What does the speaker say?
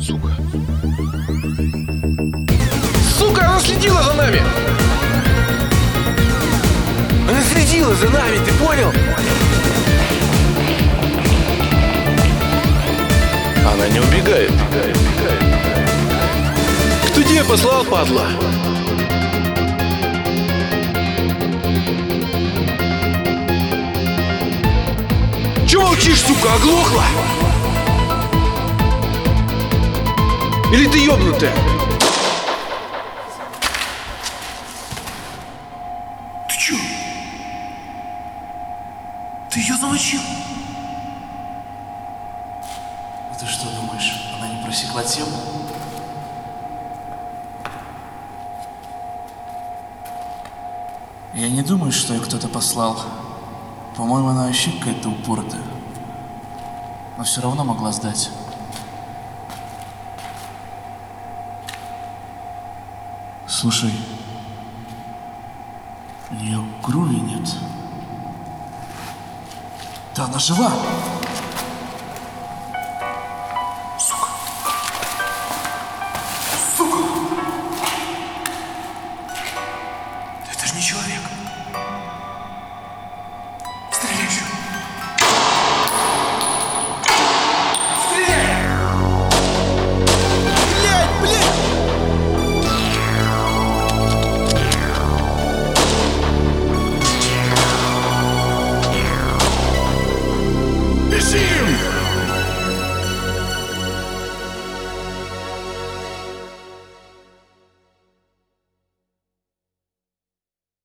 сука. Сука, она следила за нами! Она следила за нами, ты понял? Она не убегает. Кто тебя послал, падла? Чего молчишь, сука, оглохла? Или ты ёбнутая? Ты чё? Ты её замочил? А ты что думаешь, она не просекла тему? Я не думаю, что ее кто-то послал. По-моему, она вообще какая-то упоротая. Но все равно могла сдать. Слушай, у нее крови нет. Да она жива!